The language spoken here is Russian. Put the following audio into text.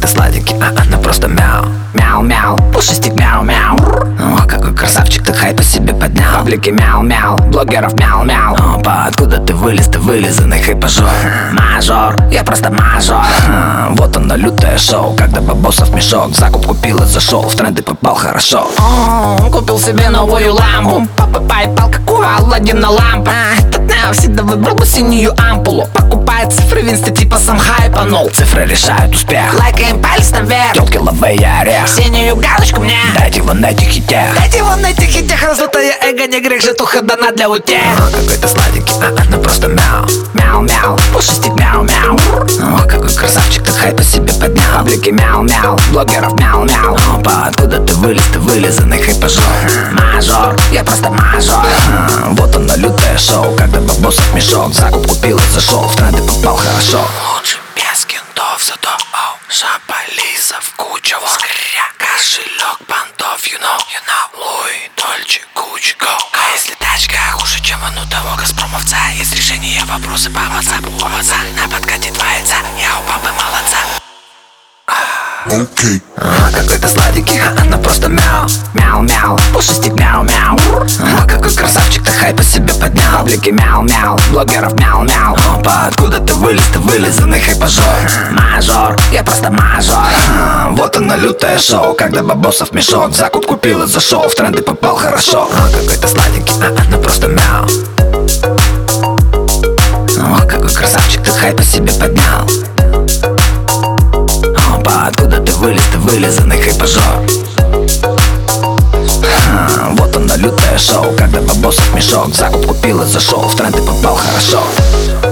сладенький, она просто мяу. Мяу-мяу, пушистик мяу-мяу. О, какой красавчик, ты хайп по себе поднял. Паблики мяу-мяу, блогеров мяу-мяу. Опа, откуда ты вылизанный хайпажор. Мажор, я просто мажор. Вот оно лютое шоу, когда бабосов мешок. Закуп купил и зашел, в тренды попал хорошо. Купил себе новую лампу. Папа пайпал, какую Аладдина лампа. Этот Нео всегда выбрал бы синюю ампулу. Покупает цифры в инсте, типа сам хайпанул. Цифры решают успех, лайкаем палец наверх. Ёлки ловые орех, синюю галочку мне. Дайте вон этих хитях, дайте вон этих хитях. Раздутое эго, не грех, житуха дана для утех. Какой-то сладенький, она просто мяу. Мяу-мяу, пушистик мяу-мяу. О, какой красавчик, ты хайп по себе поднял. Паблики мяу-мяу, блогеров мяу-мяу. Опа, откуда ты вылизанный хайпажор. Мажор, я просто мажор. Вот оно лютое шоу, когда бабосов мешок. Закуп купил и зашел, в тренды попал хорошо. Лучше без кентов, зато шапалисов куча. Кошелек бандов, you know. Луи, Дольче, Гуччи, go. А если тачка хуже, чем он у того Газпромовца? Есть решение вопросы по WhatsApp, на подкате 2 яйца, я у папы молодца. Окей. Какой-то сладенький, она просто мяу. Мяу-мяу, пушистик мяу-мяу. Какой красавчик, ты хайп по себе поднял. Паблики мяу-мяу, блогеров мяу-мяу. Опа, откуда ты вылизанный хайпажор. Мажор, я просто мажор. Вот оно лютое шоу, когда бабосов мешок. Закуп купил и зашел, в тренды попал хорошо. Какой-то сладенький, она просто мяу. Какой красавчик, ты хайп по себе поднял. Откуда ты вылизанный хайпажор. Вот оно лютое шоу, когда бабосов мешок. Закуп купил и зашел, в тренды попал хорошо.